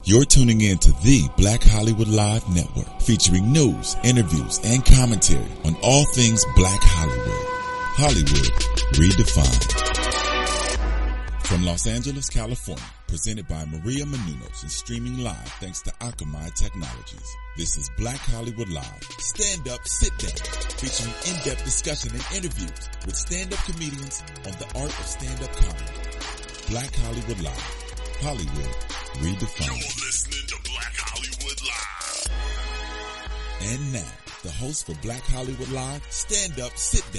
You're tuning in to the Black Hollywood Live Network, featuring news, interviews, and commentary on all things Black Hollywood. Hollywood redefined. From Los Angeles, California, presented by Maria Menounos and streaming live thanks to Akamai Technologies. This is Black Hollywood Live. Stand up, sit down, featuring in-depth discussion and interviews with stand-up comedians on the art of stand-up comedy. Black Hollywood Live. Hollywood redefined. You're listening to Black Hollywood Live. And now, the host for Black Hollywood Live, Stand Up, Sit Down.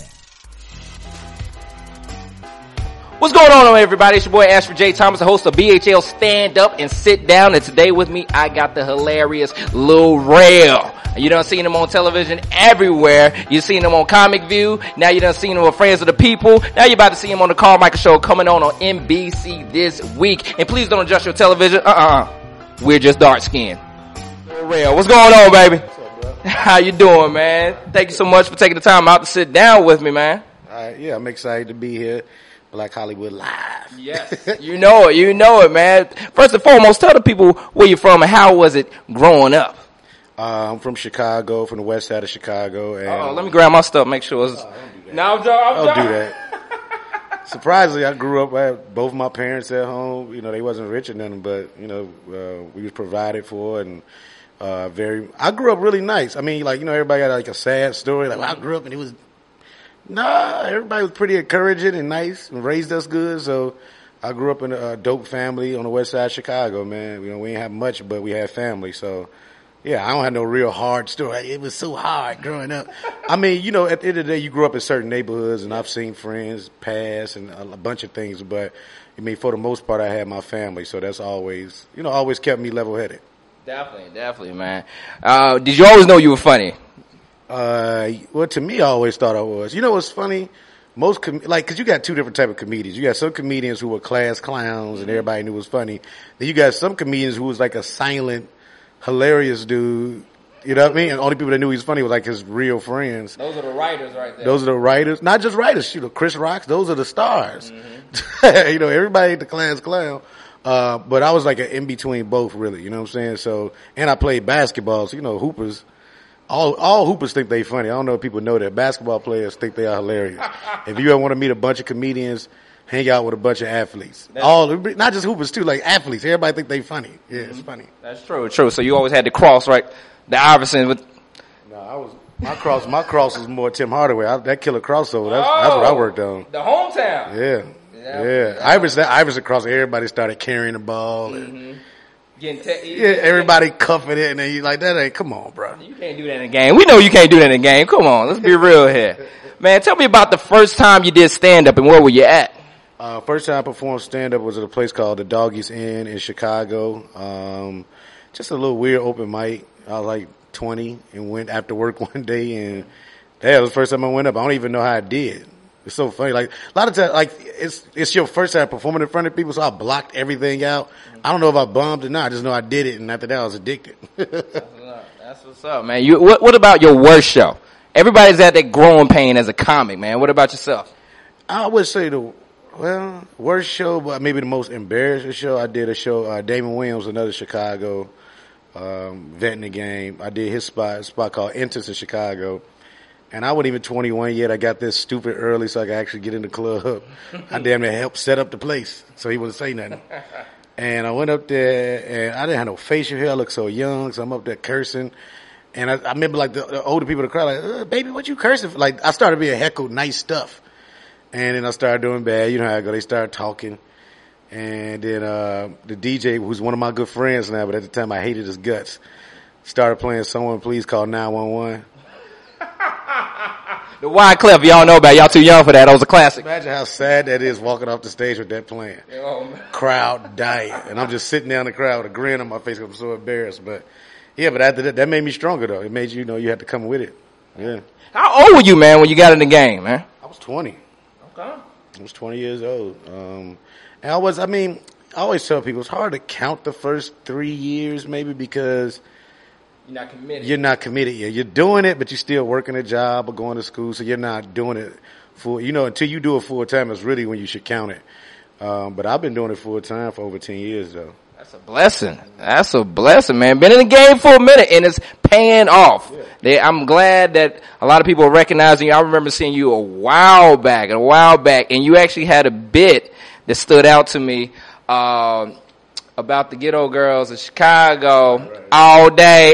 What's going on, everybody? It's your boy Ashford J. Thomas, the host of BHL Stand Up and Sit Down. And today with me, I got the hilarious Lil Rel. You done seen him on television everywhere. You seen him on Comic View. Now you done seen him with Friends of the People. Now you're about to see him on the Carmichael Show coming on NBC this week. And please don't adjust your television. We're just dark skinned. Lil Rel, what's going on, baby? What's up, bro? How you doing, man? Thank you so much for taking the time out to sit down with me, man. Yeah, I'm excited to be here. Black Hollywood Live. Yes, you know it, man. First and foremost, tell the people where you're from and how was it growing up? I'm from Chicago, from the west side of Chicago. And Let me grab my stuff, make sure it's... don't do that. No, Don't do that. Surprisingly, I grew up, I had both my parents at home. You know, they wasn't rich or nothing, but, you know, we was provided for and I grew up really nice. I mean, like, you know, everybody got like a sad story. Like, well, I grew up and it was... Nah, everybody was pretty encouraging and nice and raised us good. So I grew up in a dope family on the west side of Chicago, man. You know, we didn't have much, but we had family. So, yeah, I don't have no real hard story. It was so hard growing up. I mean, you know, at the end of the day, you grew up in certain neighborhoods, and I've seen friends pass and a bunch of things. But, I mean, for the most part, I had my family. So that's always, you know, always kept me level-headed. Definitely, man. Did you always know you were funny? Well, to me, I always thought I was. You know what's funny? Most, cause you got two different type of comedians. You got some comedians who were class clowns and everybody knew was funny. Then you got some comedians who was like a silent, hilarious dude. You know what I mean? And only people that knew he was funny was like his real friends. Those are the writers right there. Those are the writers. Not just writers. You know, Chris Rocks, those are the stars. Mm-hmm. You know, everybody ain't the class clown. But I was like an in-between both, really. You know what I'm saying? So, and I played basketball, so, you know, hoopers. All hoopers think they funny. I don't know if people know that. Basketball players think they are hilarious. If you ever want to meet a bunch of comedians, hang out with a bunch of athletes. Not just hoopers too, like athletes. Everybody think they funny. Yeah, it's funny. That's true. So you always had to cross, right? The Iverson with... No, my cross was more Tim Hardaway. That killer crossover, that's what I worked on. The hometown. Yeah. Iverson crossed, everybody started carrying the ball and... Yeah, everybody cuffing it, and then you like, that ain't, come on, bro. You can't do that in a game. We know you can't do that in a game. Come on, let's be real here. Man, tell me about the first time you did stand-up and where were you at? First time I performed stand-up was at a place called the Doggies Inn in Chicago. Just a little weird open mic. I was like 20 and went after work one day, and that was the first time I went up. I don't even know how I did. It's so funny. Like, a lot of times, like, it's your first time performing in front of people, so I blocked everything out. I don't know if I bombed or not. I just know I did it, and after that, I was addicted. That's what's up, man. What about your worst show? Everybody's at that growing pain as a comic, man. What about yourself? I would say worst show, but maybe the most embarrassing show. I did a show, Damon Williams, another Chicago, vet in the game. I did his spot called Entrance in Chicago. And I wasn't even 21 yet. I got this stupid early so I could actually get in the club. I damn near helped set up the place so he wouldn't say nothing. And I went up there, and I didn't have no facial hair. I looked so young, so I'm up there cursing. And I remember, like, the older people in the crowd, like, baby, what you cursing for? Like, I started being heckled nice stuff. And then I started doing bad. You know how I go. They started talking. And then the DJ, who's one of my good friends now, but at the time I hated his guts, started playing Someone Please Call 911. The Wyclef, y'all know about it. Y'all too young for that. That was a classic. Imagine how sad that is walking off the stage with that playing. Crowd dying. And I'm just sitting down in the crowd with a grin on my face because I'm so embarrassed. But yeah, but after that made me stronger though. It made you know you had to come with it. Yeah. How old were you, man, when you got in the game, man? I was 20. Okay. I was 20 years old. And I always tell people it's hard to count the first 3 years maybe because You're not committed yet. You're doing it, but you're still working a job or going to school, so you're not doing it until you do it full time. It's really when you should count it. But I've been doing it full time for over 10 years, though. That's a blessing, man. Been in the game for a minute and it's paying off. I'm glad that a lot of people are recognizing you. I remember seeing you a while back, and you actually had a bit that stood out to me, about the ghetto girls of Chicago all day.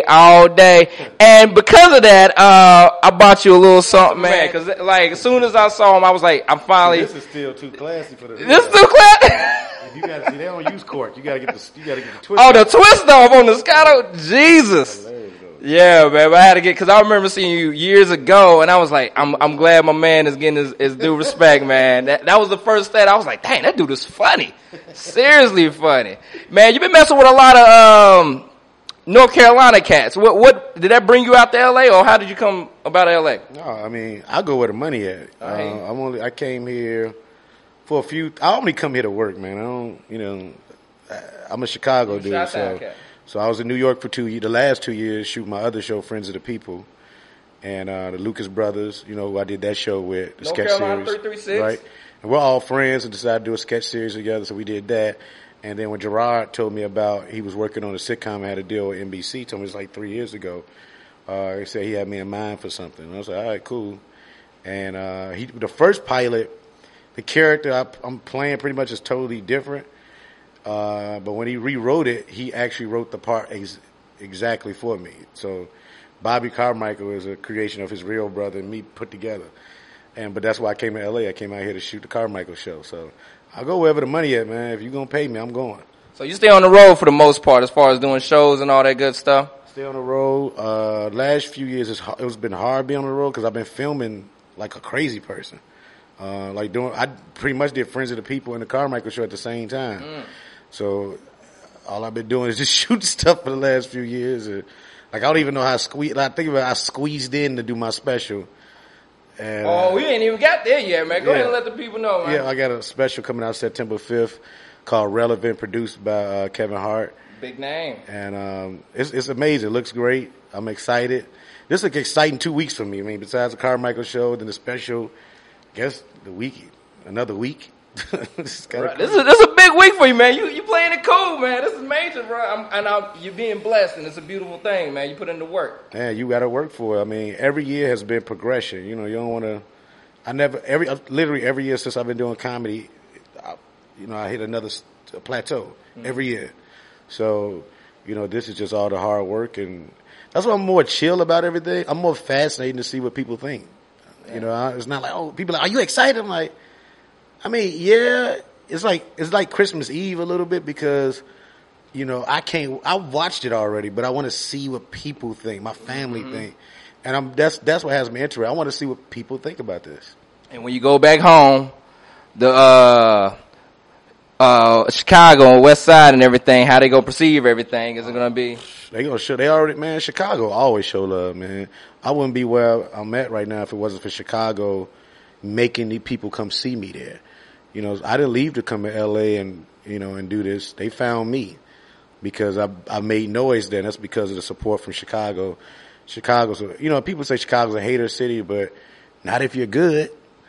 And because of that, I bought you a little something, man. Cause like, as soon as I saw him, I was like, I'm finally. This is still too classy for the. This is too classy. You gotta see, they don't use cork. You gotta get the twist. Oh, the twist off on the Moscato. Jesus. Yeah, man. But I had to get, cause I remember seeing you years ago and I was like, I'm glad my man is getting his due respect, man. That was the first thing. I was like, dang, that dude is funny. Seriously funny. Man, you've been messing with a lot of, North Carolina cats. What did that bring you out to LA or how did you come about LA? No, I mean, I go where the money at. I came here for a few, I only come here to work, man. I don't, I'm a Chicago dude, so I was in New York for the last 2 years, shooting my other show, Friends of the People, and the Lucas Brothers, who I did that show with, the North sketch Carolina series, 336. right? And we're all friends and decided to do a sketch series together, so we did that. And then when Gerard told me about he was working on a sitcom, I had a deal with NBC. Told me it was like 3 years ago. He said he had me in mind for something. And I was like, all right, cool. And the first pilot, the character I'm playing pretty much is totally different. But when he rewrote it, he actually wrote the part exactly for me. So Bobby Carmichael is a creation of his real brother and me put together. But that's why I came to LA. I came out here to shoot the Carmichael show. So I'll go wherever the money at, man. If you're going to pay me, I'm going. So you stay on the road for the most part as far as doing shows and all that good stuff? Stay on the road. Last few years, it's been hard being on the road because I've been filming like a crazy person. I pretty much did Friends of the People and the Carmichael show at the same time. So all I've been doing is just shooting stuff for the last few years. I don't even know how I squeezed in to do my special. And, we ain't even got there yet, man. Go ahead and let the people know, man. Yeah, I got a special coming out September 5th called Relevant, produced by Kevin Hart. Big name. And it's amazing. It looks great. I'm excited. This is an exciting 2 weeks for me. I mean, besides the Carmichael show, then the special, I guess another week. This is a big week for you, man. You playing it cool, man. This is major, bro. You're being blessed, and it's a beautiful thing, man. You put in the work. Yeah, you got to work for it. I mean, every year has been progression. You don't want to. Literally every year since I've been doing comedy, I hit another plateau every year. So, this is just all the hard work, and that's why I'm more chill about everything. I'm more fascinated to see what people think. Yeah. It's not like, people are like, are you excited? I'm like, I mean, yeah, it's like Christmas Eve a little bit because, I watched it already, but I want to see what people think, my family think. And that's what has me interested. I want to see what people think about this. And when you go back home, the, Chicago and West Side and everything, how they gonna perceive everything? Is it gonna be? They gonna show. They already, man. Chicago always show love, man. I wouldn't be where I'm at right now if it wasn't for Chicago making the people come see me there. I didn't leave to come to LA and and do this. They found me because I made noise there. And that's because of the support from Chicago. Chicago's, people say Chicago's a hater city, but not if you're good.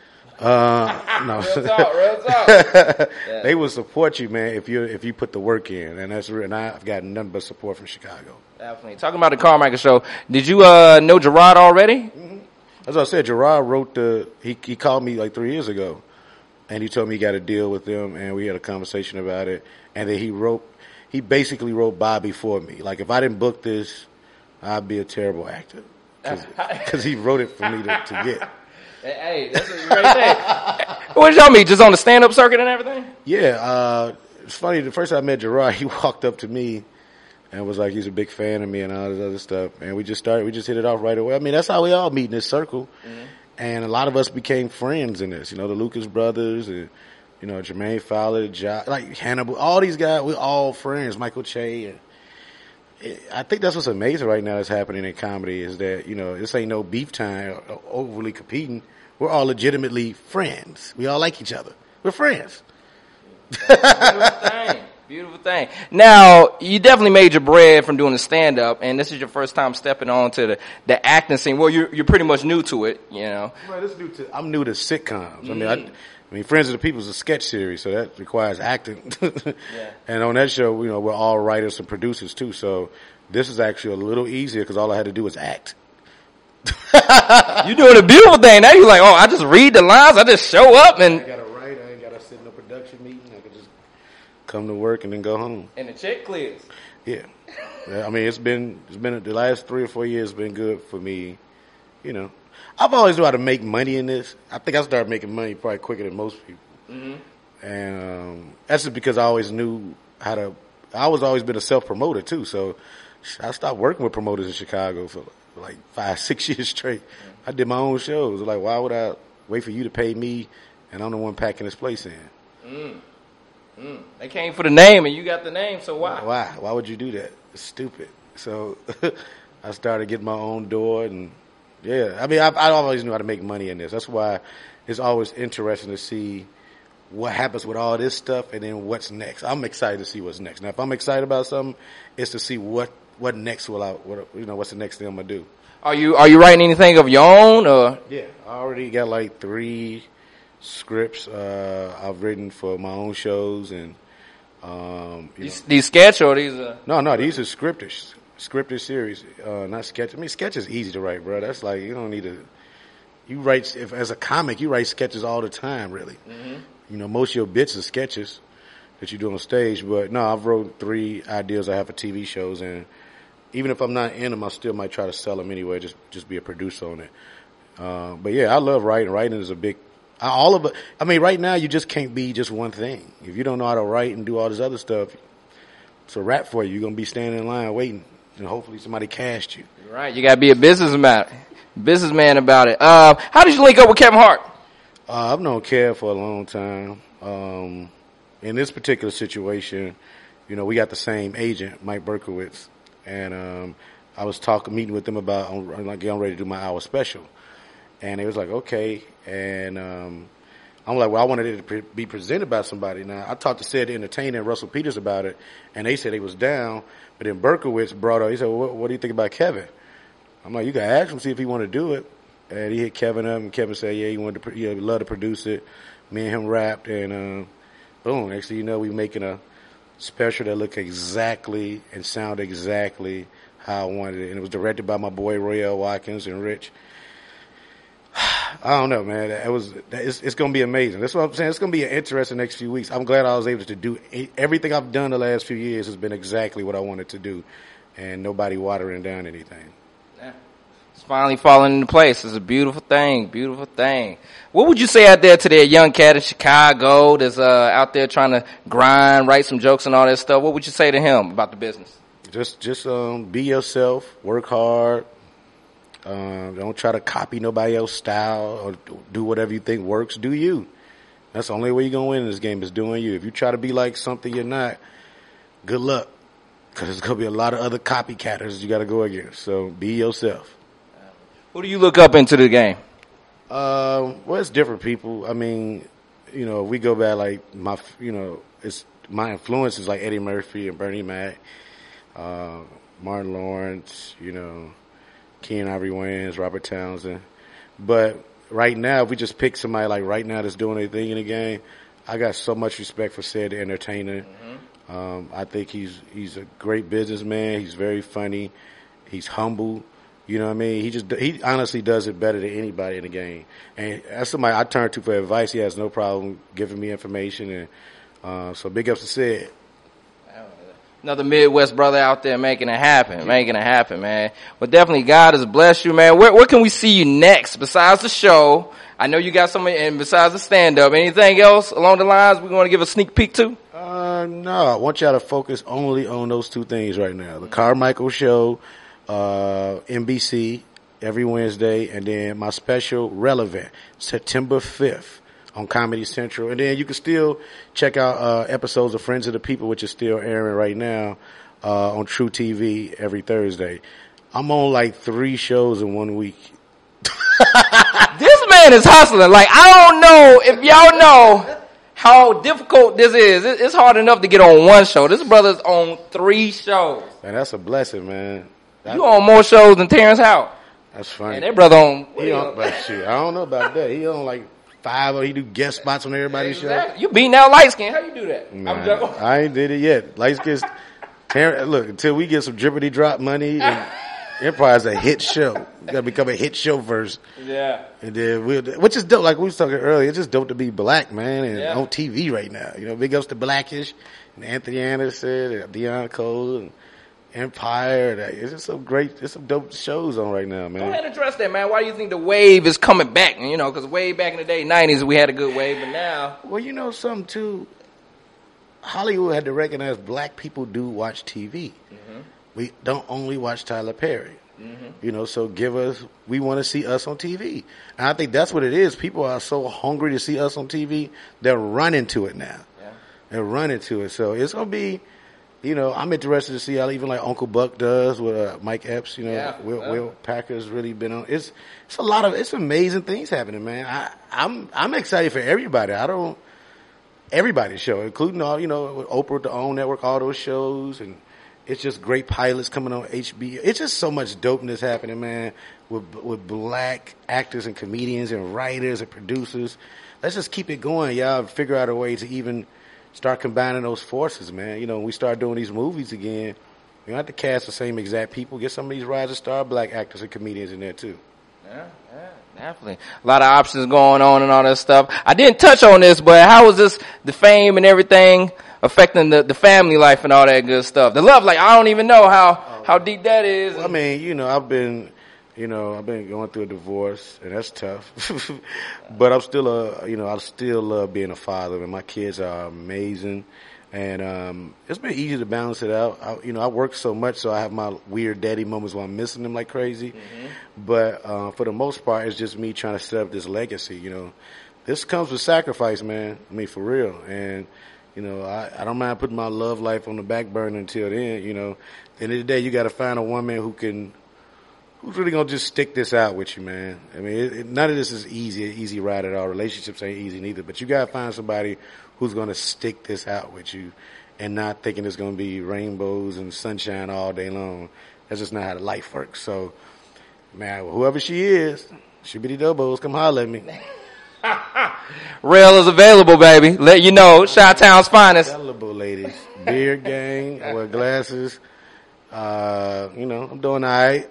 No. Real talk. Yeah. They will support you, man, if you put the work in, and that's real. And I've gotten nothing but support from Chicago. Definitely. Talking about the Carmichael show, did you know Gerard already? Mm-hmm. As I said, Gerard wrote he called me like 3 years ago, and he told me he got a deal with them, and we had a conversation about it, and then he basically wrote Bobby for me. Like if I didn't book this, I'd be a terrible actor because he wrote it for me to get. Hey, that's a great thing. What did y'all meet? Just on the stand-up circuit and everything? Yeah. It's funny. The first time I met Gerard, he walked up to me and was like, he's a big fan of me and all this other stuff. And we just hit it off right away. I mean, that's how we all meet in this circle. Mm-hmm. And a lot of us became friends in this. The Lucas brothers and, Jermaine Fowler, like Hannibal, all these guys, we're all friends. Michael Che. And I think that's what's amazing right now that's happening in comedy is that, this ain't no beef time or overly competing. We're all legitimately friends. We all like each other. We're friends. Beautiful thing. Now, you definitely made your bread from doing the stand-up, and this is your first time stepping on to the acting scene. Well, you're pretty much new to it, Right, I'm new to sitcoms. I mean, I mean, Friends of the People is a sketch series, so that requires acting. And on that show, you know, we're all writers and producers too. So this is actually a little easier because all I had to do was act. You're doing a beautiful thing. Now you're like, oh, I just read the lines. I just show up and. I got to write. I ain't got to sit in a production meeting. I can just come to work and then go home. And the check clears. Yeah. I mean, it's been the last 3 or 4 years been good for me. You know, I've always knew how to make money in this. I think I started making money probably quicker than most people. Mm-hmm. And that's just because I always knew how to. I was always been a self promoter too. So I stopped working with promoters in Chicago for like 5, 6 years straight. I did my own shows. Like, why would I wait for you to pay me and I'm the one packing this place in? They came for the name and you got the name, so why? Why would you do that? It's stupid. So I started getting my own door and yeah. I mean, I always knew how to make money in this. That's why it's always interesting to see what happens with all this stuff and then what's next. I'm excited to see what's next. Now, if I'm excited about something, it's to see what next what's the next thing I'm gonna do. Are you writing anything of your own or? Yeah, I already got like 3 scripts I've written for my own shows and These sketch or these? No, these are scripted series, not sketch. I mean, sketch is easy to write, bro. That's like you don't need to. You write as a comic, you write sketches all the time, really. Mm-hmm. You know, most of your bits are sketches that you do on stage. But no, I've wrote 3 ideas I have for TV shows, and even if I'm not in them, I still might try to sell them anyway. Just be a producer on it. But yeah, I love writing. Writing is a big. All of it. I mean, right now you just can't be just one thing. If you don't know how to write and do all this other stuff, it's a wrap for you. You're gonna be standing in line waiting, and hopefully somebody cast you. Right. You gotta be a businessman about it. How did you link up with Kevin Hart? I've known Kev for a long time. In this particular situation, you know, we got the same agent, Mike Berkowitz, and I was meeting with them about like getting ready to do my hour special, and it was like okay, and I'm like, well, I wanted it to be presented by somebody. Now I talked to Sid Entertainer and Russell Peters about it, and they said they was down, but then Berkowitz brought up. He said, well, what do you think about Kevin? I'm like, you can ask him, see if he want to do it. And he hit Kevin up, and Kevin said, yeah, he wanted to, he'd love to produce it. Me and him rapped, and boom, next thing you know, we making a special that looked exactly and sounded exactly how I wanted it. And it was directed by my boy Royale Watkins and Rich. I don't know, man. It's going to be amazing. That's what I'm saying. It's going to be an interesting next few weeks. I'm glad I was able to do everything I've done the last few years has been exactly what I wanted to do, and nobody watering down anything. It's finally falling into place. It's a beautiful thing. Beautiful thing. What would you say out there to that young cat in Chicago that's out there trying to grind, write some jokes and all that stuff? What would you say to him about the business? Just be yourself. Work hard. Don't try to copy nobody else's style or do whatever you think works. Do you. That's the only way you're going to win in this game is doing you. If you try to be like something you're not, good luck. Because there's going to be a lot of other copycatters you got to go against. So be yourself. Who do you look up into the game? Well, it's different people. I mean, you know, if we go back like my influence is like Eddie Murphy and Bernie Mac, Martin Lawrence, you know, Keanu Ivory Wayans, Robert Townsend. But right now, if we just pick somebody like right now that's doing anything in the game, I got so much respect for Sid the Entertainer. Mm-hmm. I think he's a great businessman. He's very funny. He's humble. You know what I mean? He honestly does it better than anybody in the game. And that's somebody I turn to for advice. He has no problem giving me information. And so big ups to Sid. Another Midwest brother out there making it happen, man. But definitely God has blessed you, man. Where can we see you next besides the show? I know you got something, and besides the stand-up, anything else along the lines we want to give a sneak peek to? No, I want y'all to focus only on those 2 things right now. The Carmichael Show, NBC every Wednesday, and then my special Relevant September 5th on Comedy Central. And then you can still check out episodes of Friends of the People, which is still airing right now on True TV every Thursday. I'm on like 3 shows in 1 week. This man is hustling. Like, I don't know if y'all know how difficult this is. It's hard enough to get on 1 show. This brother's on 3 shows. Man, that's a blessing, man. You on more shows than Terrence Howard. That's funny. And that brother on... But shit, I don't know about that. He on like 5, or he do guest spots on everybody's Exactly. You beating out light skin. How you do that? show. I'm Nah, joking. I ain't did it yet. Light skins. Look, until we get some drippity drop money, and Empire's a hit show. We gotta become a hit show first. Yeah. And then which is dope. Like we was talking earlier, it's just dope to be black, man, and Yeah. on TV right now. You know, big ups to Blackish and Anthony Anderson and Deion Cole and Empire. It's just some great, it's some dope shows on right now, Go man. ahead and address that, man. Why do you think the wave is coming back? You know, because way back in the day, 90s, we had a good wave, but now. Well, you know something too. Hollywood had to recognize black people do watch TV. Mm-hmm. We don't only watch Tyler Perry. Mm-hmm. You know, so we want to see us on TV. And I think that's what it is. People are so hungry to see us on TV, they're running to it now. Yeah. They're running to it. So it's going to be, you know, I'm interested to see how even like Uncle Buck does with Mike Epps, you know, Yeah. Will Packer's really been on. It's a lot of, it's amazing things happening, man. I'm excited for everybody. Everybody's show, including all, you know, with Oprah, the OWN network, all those shows, and it's just great pilots coming on HBO. It's just so much dopeness happening, man, with black actors and comedians and writers and producers. Let's just keep it going, y'all. Figure out a way to even start combining those forces, man. You know, when we start doing these movies again, we don't have to cast the same exact people. Get some of these rising star black actors and comedians in there too. Yeah, definitely. A lot of options going on and all that stuff. I didn't touch on this, but how was the fame and everything affecting the family life and all that good stuff? The love life, I don't even know how deep that is. Well, I mean, you know, I've been going through a divorce, and that's tough. But I'm still I still love being a father, and my kids are amazing. And it's been easy to balance it out. I work so much, so I have my weird daddy moments where I'm missing them like crazy. Mm-hmm. But for the most part, it's just me trying to set up this legacy. You know, this comes with sacrifice, man. I mean, for real. And you know, I don't mind putting my love life on the back burner until then. You know, at the end of the day, you got to find a woman who's really gonna just stick this out with you, man. I mean, none of this is easy ride at all. Relationships ain't easy neither. But you gotta find somebody who's gonna stick this out with you, and not thinking it's gonna be rainbows and sunshine all day long. That's just not how life works. So, man, whoever she is, Shibbity Dobos, come holler at me. Rail is available, baby. Let you know, Chi-Town's finest. Available, ladies. Beard gang. I wear glasses. You know, I'm doing all right.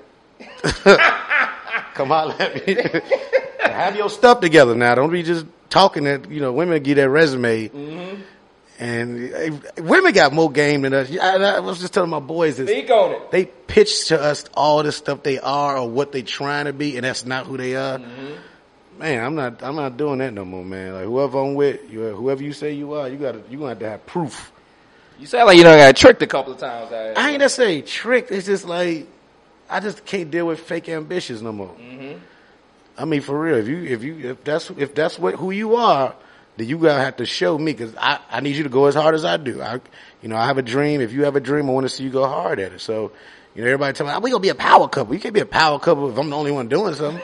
Come holler at me. Have your stuff together now. Don't be just talking that, you know, women get that resume. Mm-hmm. And women got more game than us. I was just telling my boys this. Speak on it. They pitch to us all the stuff they are or what they trying to be, and that's not who they are. Mm-hmm. Man, I'm not doing that no more, man. Like whoever I'm with, whoever you say you are, you gonna have to have proof. You sound like you done got tricked a couple of times. I ain't necessarily tricked. It's just like I just can't deal with fake ambitions no more. Mm-hmm. I mean, for real. If that's who you are, then you gotta have to show me, because I need you to go as hard as I do. I have a dream. If you have a dream, I want to see you go hard at it. So, you know, everybody tell me, we gonna be a power couple. You can't be a power couple if I'm the only one doing something.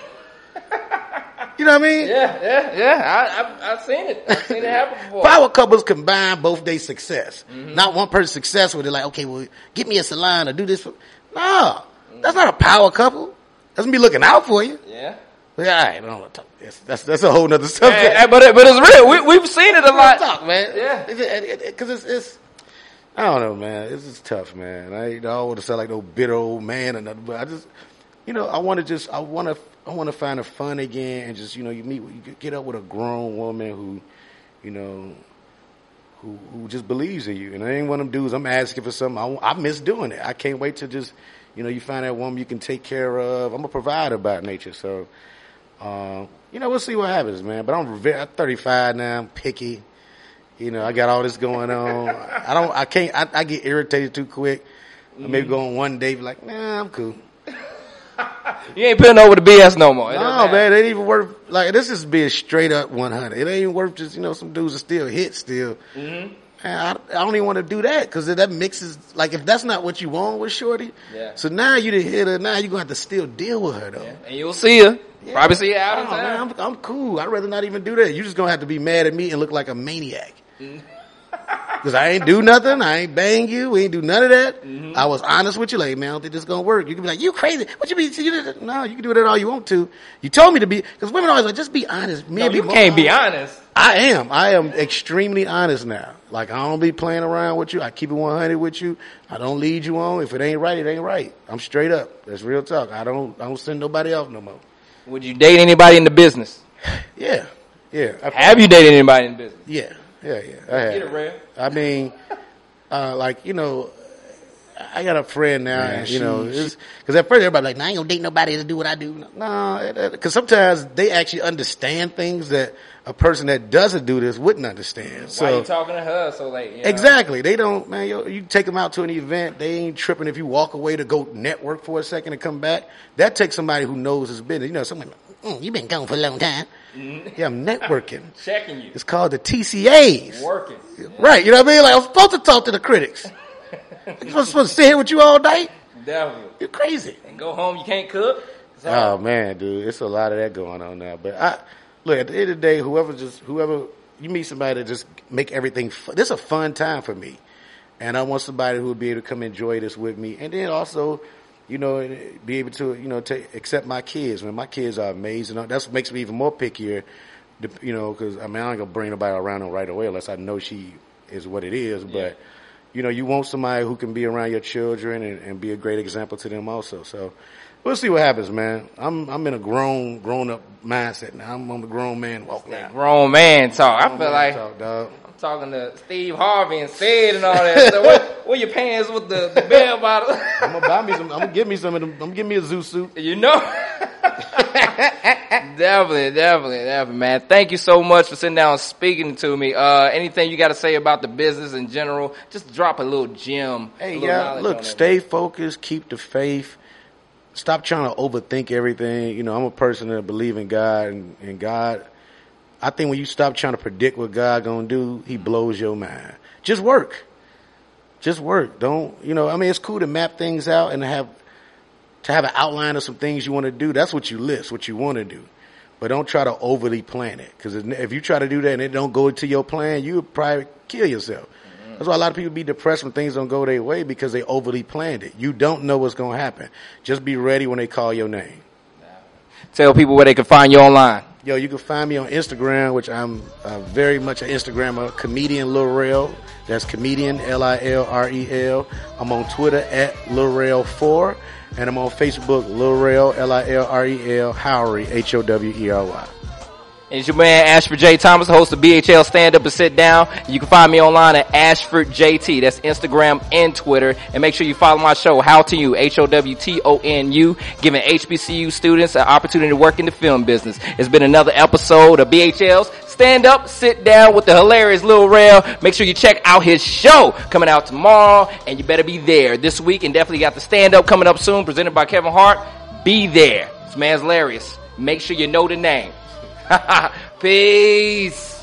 You know what I mean? Yeah. I've seen it. I've seen it happen before. Power couples combine both their success. Mm-hmm. Not one person's success where they're like, okay, well, get me a salon or do this. No, that's not a power couple. That's me looking out for you. Yeah. Yeah, I don't want to talk. That's a whole nother subject. But it's real. We've seen it a lot. Talk, man. Yeah. Because it's I don't know, man. It's just tough, man. I don't want to sound like no bitter old man or nothing, but I just, you know, I want to find a fun again, and just, you know, you get up with a grown woman who, you know, who just believes in you. And I ain't one of them dudes, I'm asking for something. I miss doing it. I can't wait to just, you know, you find that woman you can take care of. I'm a provider by nature, so. You know, we'll see what happens, man. But I'm 35 now. I'm picky. You know, I got all this going on. I get irritated too quick. Mm-hmm. I maybe go on one day, be like, nah, I'm cool. You ain't putting over the BS no more. No, man, it ain't even worth, like, this is being straight up 100. It ain't even worth just, you know, some dudes are still hit still. Mm-hmm. Man, I don't even want to do that, because that mixes, like, if that's not what you want with shorty, yeah. So now you done hit her, now you're going to have to still deal with her, though. Yeah. And you'll see her. Yeah. Probably see her out of town. Man, I'm cool. I'd rather not even do that. You're just going to have to be mad at me and look like a maniac. Because I ain't do nothing. I ain't bang you. We ain't do none of that. I was honest with you. Like, man, I don't think this is going to work. You can be like, you crazy. What you mean? No, you can do that all you want to. You told me to be, because women always like, just be honest. Men You can't be honest. I am extremely honest now. Like, I don't be playing around with you. I keep it 100 with you. I don't lead you on. If it ain't right, it ain't right. I'm straight up. That's real talk. I don't send nobody off no more. Would you date anybody in the business? Yeah. Have you dated anybody in the business? Yeah. I have. Get it, Red. I mean, like, you know, I got a friend now, and, you know, because at first everybody like, nah, I ain't gonna date nobody to do what I do. No, because sometimes they actually understand things that a person that doesn't do this wouldn't understand. So why you talking to her so late? You know? Exactly. They don't, man, you take them out to an event, they ain't tripping if you walk away to go network for a second and come back. That takes somebody who knows his business. You know, somebody like, you been gone for a long time. Yeah, I'm networking. Checking you. It's called the TCAs. Working. Right, you know what I mean? Like, I'm supposed to talk to the critics. I'm supposed to sit here with you all night? Definitely. You're crazy. And go home, you can't cook? Oh, man, dude. It's a lot of that going on now. But look, at the end of the day, whoever, you meet somebody that just make everything this is a fun time for me. And I want somebody who will be able to come enjoy this with me. And then also, you know, be able to, you know, accept my kids. Man, my kids are amazing. That's what makes me even more pickier, you know, because, I mean, I ain't going to bring nobody around them right away unless I know she is what it is. Yeah. But, you know, you want somebody who can be around your children and be a great example to them also. So we'll see what happens, man. I'm in a grown up mindset now. I'm a grown man walking out. Grown man talk. I feel like dog. I'm talking to Steve Harvey and Sid and all that. So what your pants with the bell bottle? I'm gonna buy me some. I'm gonna give me some of them. I'm gonna give me a zoo suit. You know. Definitely, man. Thank you so much for sitting down and speaking to me. Anything you got to say about the business in general? Just drop a little gem. Hey, yeah, look, stay focused, keep the faith. Stop trying to overthink everything. You know, I'm a person that believes in God, and God, I think when you stop trying to predict what God gonna do, He blows your mind. Just work. Don't, you know, I mean, it's cool to map things out and have an outline of some things you want to do. That's what you list, what you want to do. But don't try to overly plan it. Because if you try to do that and it don't go to your plan, you'll probably kill yourself. Mm-hmm. That's why a lot of people be depressed when things don't go their way, because they overly planned it. You don't know what's going to happen. Just be ready when they call your name. Tell people where they can find you online. Yo, you can find me on Instagram, which I'm very much an Instagrammer, comedian Lil Rel. That's comedian, Lilrel. I'm on Twitter at LilRel4. And I'm on Facebook, Lil Rel, Lilrel, Howery, Howery. And it's your man Ashford J. Thomas, the host of BHL Stand Up and Sit Down. You can find me online at Ashford JT. That's Instagram and Twitter. And make sure you follow my show, How to You, HOWTONU, giving HBCU students an opportunity to work in the film business. It's been another episode of BHL's Stand Up, Sit Down with the hilarious Lil Rel. Make sure you check out his show coming out tomorrow, and you better be there this week. And definitely got the Stand Up coming up soon, presented by Kevin Hart. Be there. This man's hilarious. Make sure you know the name. Peace.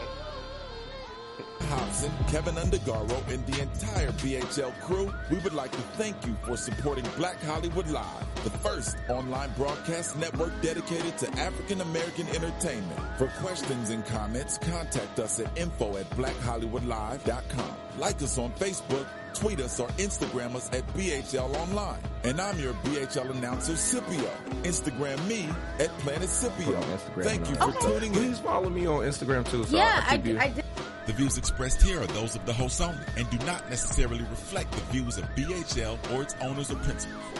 Hobson, Kevin Undergaro, and the entire BHL crew, we would like to thank you for supporting Black Hollywood Live, the first online broadcast network dedicated to African American entertainment. For questions and comments, contact us at info@blackhollywoodlive.com. Like us on Facebook, tweet us, or Instagram us at BHL Online. And I'm your BHL announcer, Scipio. Instagram me at Planet Scipio. Thank you for tuning in. Please follow me on Instagram too. So yeah, I did. The views expressed here are those of the host only and do not necessarily reflect the views of BHL or its owners or principals.